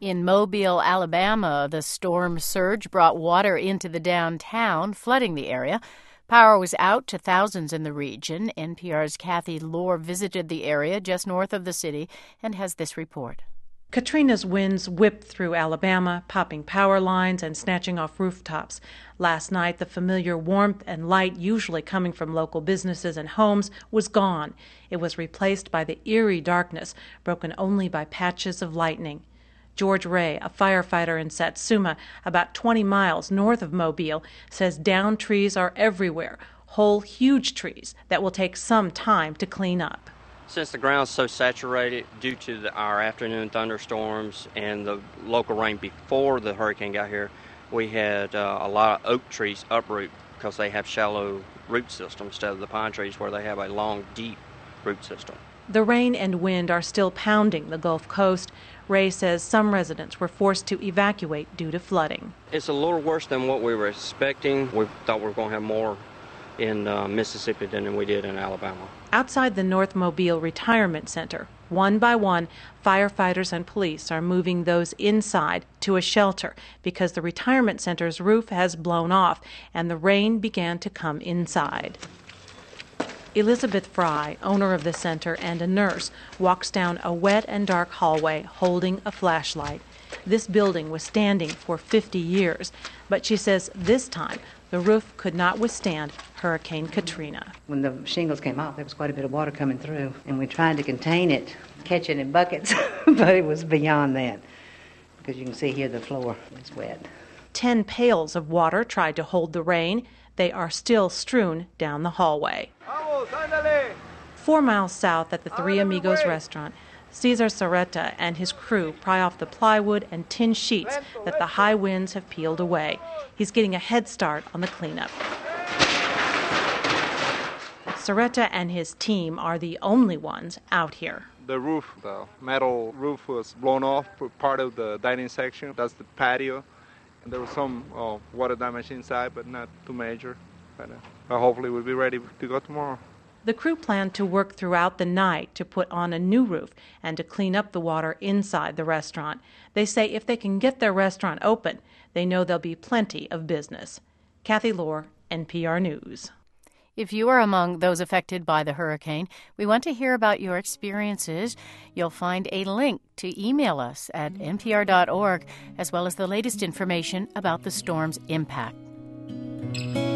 In Mobile, Alabama, the storm surge brought water into the downtown, flooding the area. Power was out to thousands in the region. NPR's Kathy Lohr visited the area just north of the city and has this report. Katrina's winds whipped through Alabama, popping power lines and snatching off rooftops. Last night, the familiar warmth and light usually coming from local businesses and homes was gone. It was replaced by the eerie darkness, broken only by patches of lightning. George Ray, a firefighter in Satsuma, about 20 miles north of Mobile, says downed trees are everywhere, whole huge trees that will take some time to clean up. Since the ground's so saturated due to our afternoon thunderstorms and the local rain before the hurricane got here, we had a lot of oak trees uproot because they have shallow root systems instead of the pine trees where they have a long, deep root system. The rain and wind are still pounding the Gulf Coast. Ray says some residents were forced to evacuate due to flooding. It's a little worse than what we were expecting. We thought we were going to have more in Mississippi than we did in Alabama. Outside the North Mobile Retirement Center, one by one, firefighters and police are moving those inside to a shelter because the retirement center's roof has blown off and the rain began to come inside. Elizabeth Fry, owner of the center and a nurse, walks down a wet and dark hallway holding a flashlight. This building was standing for 50 years, but she says this time the roof could not withstand Hurricane Katrina. When the shingles came off, there was quite a bit of water coming through, and we tried to contain it, catch it in buckets, but it was beyond that, because you can see here the floor is wet. 10 pails of water tried to hold the rain. They are still strewn down the hallway. 4 miles south at the Three Amigos restaurant, Cesar Serreta and his crew pry off the plywood and tin sheets that the high winds have peeled away. He's getting a head start on the cleanup. Serreta and his team are the only ones out here. The roof, the metal roof was blown off for part of the dining section. That's the patio. And there was some water damage inside, but not too major. But hopefully we'll be ready to go tomorrow. The crew planned to work throughout the night to put on a new roof and to clean up the water inside the restaurant. They say if they can get their restaurant open, they know there'll be plenty of business. Kathy Lohr, NPR News. If you are among those affected by the hurricane, we want to hear about your experiences. You'll find a link to email us at npr.org, as well as the latest information about the storm's impact.